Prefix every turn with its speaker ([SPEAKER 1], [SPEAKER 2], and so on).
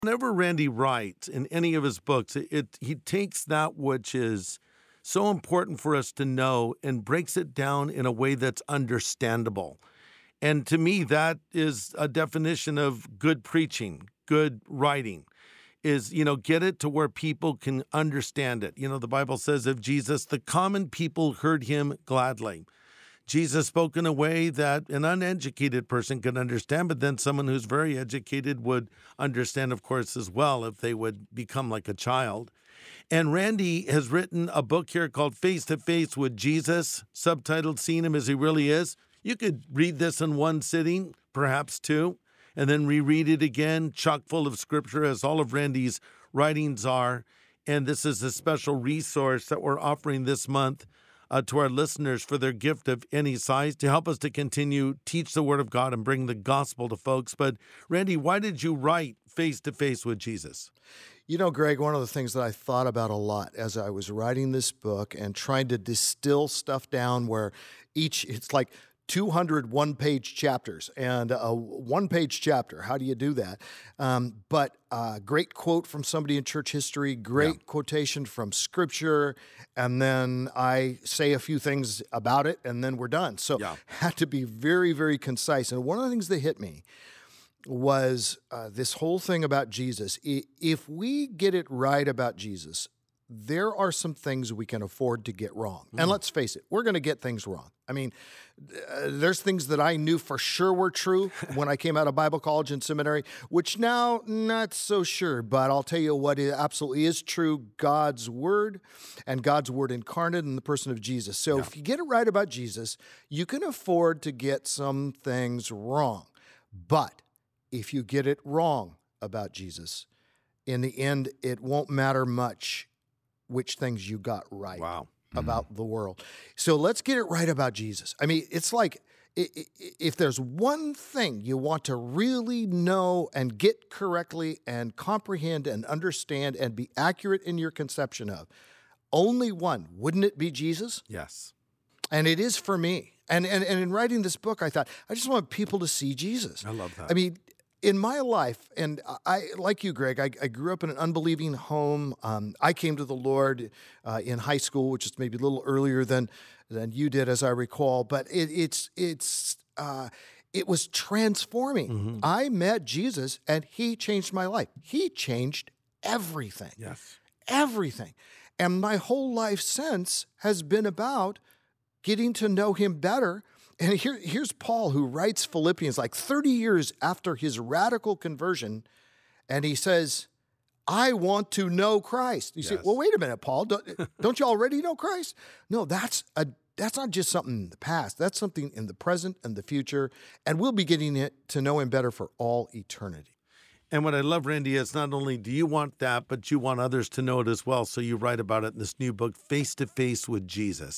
[SPEAKER 1] Whenever Randy writes in any of his books, he takes that which is so important for us to know and breaks it down in a way that's understandable. And to me, that is a definition of good preaching, good writing, is, get it to where people can understand it. The Bible says of Jesus, the common people heard him gladly. Jesus spoke in a way that an uneducated person could understand, but then someone who's very educated would understand, of course, as well, if they would become like a child. And Randy has written a book here called Face to Face with Jesus, subtitled Seeing Him as He Really Is. You could read this in one sitting, perhaps two, and then reread it again, chock full of scripture, as all of Randy's writings are. And this is a special resource that we're offering this month to our listeners for their gift of any size to help us to continue teach the Word of God and bring the gospel to folks. But Randy, why did you write Face to Face with Jesus?
[SPEAKER 2] Greg, one of the things that I thought about a lot as I was writing this book and trying to distill stuff down where it's like 200 one-page chapters, and a one-page chapter, how do you do that? But great quote from somebody in church history, great quotation from Scripture, and then I say a few things about it, and then we're done. So had to be very, very concise. And one of the things that hit me was this whole thing about Jesus. If we get it right about Jesus, there are some things we can afford to get wrong. And let's face it, we're going to get things wrong. I mean, there's things that I knew for sure were true when I came out of Bible college and seminary, which now not so sure. But I'll tell you what absolutely is true, God's Word and God's Word incarnate in the person of Jesus. So if you get it right about Jesus, you can afford to get some things wrong. But if you get it wrong about Jesus, in the end, it won't matter much which things you got right about the world. So let's get it right about Jesus. I mean, it's like if there's one thing you want to really know and get correctly and comprehend and understand and be accurate in your conception of, only one, wouldn't it be Jesus?
[SPEAKER 1] Yes.
[SPEAKER 2] And it is for me. And in writing this book, I thought, I just want people to see Jesus.
[SPEAKER 1] I love that.
[SPEAKER 2] I mean, in my life, and I, like you, Greg, I grew up in an unbelieving home. I came to the Lord in high school, which is maybe a little earlier than you did, as I recall. But it was transforming.
[SPEAKER 1] Mm-hmm.
[SPEAKER 2] I met Jesus, and He changed my life. He changed everything.
[SPEAKER 1] Yes.
[SPEAKER 2] Everything. And my whole life since has been about getting to know Him better. And here's Paul, who writes Philippians like 30 years after his radical conversion, and he says, I want to know Christ. You say, well, wait a minute, Paul, don't you already know Christ? No, that's not just something in the past. That's something in the present and the future, and we'll be getting to know Him better for all eternity.
[SPEAKER 1] And what I love, Randy, is not only do you want that, but you want others to know it as well. So you write about it in this new book, Face to Face with Jesus.